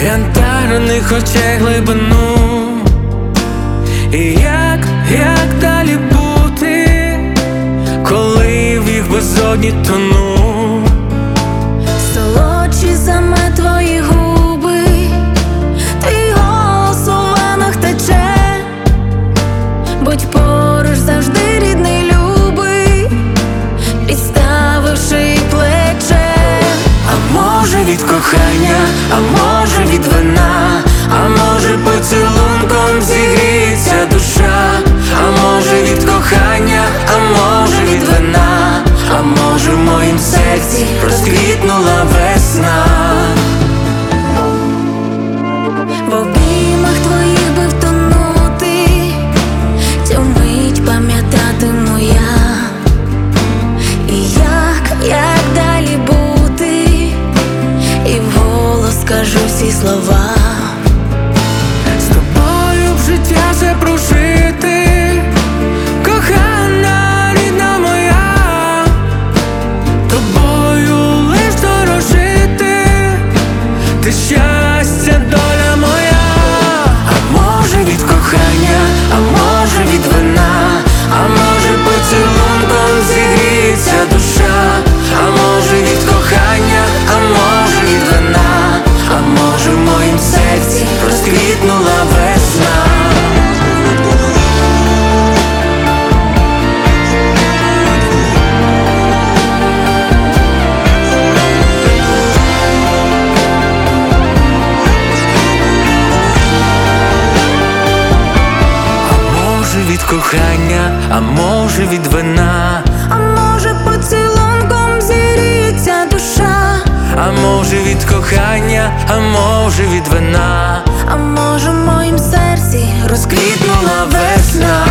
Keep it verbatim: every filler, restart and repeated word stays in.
янтарних очей глибину. І як, як далі бути, коли в їх безодні тону? Солодші за мед твої губи, твій голос у венах тече. Будь поруч завжди, рідний, любий, підставивши плече. А може від кохання, а може від вина, а може поцілунком зігріється душа. А може від кохання, а може від вина, а може в моїм серці розквітнула весна. В обіймах твоїх би втонути, цю мить пам'ятатиму я. І як, як далі бути, і вголос скажу всі слова. З тобою б життя все прожити, кохана, рідна моя, тобою лиш дорожити, ти щастя, доля моя. А може від кохання, а може від вина, а може поцілунком зігріється душа. А може від кохання, а може від вина, а може в моїм серці розквітнула весна. Від кохання, а може від вина, А може поцілунком зігріється душа. а може від кохання, а може від вина, А може в моїм серці розквітнула весна.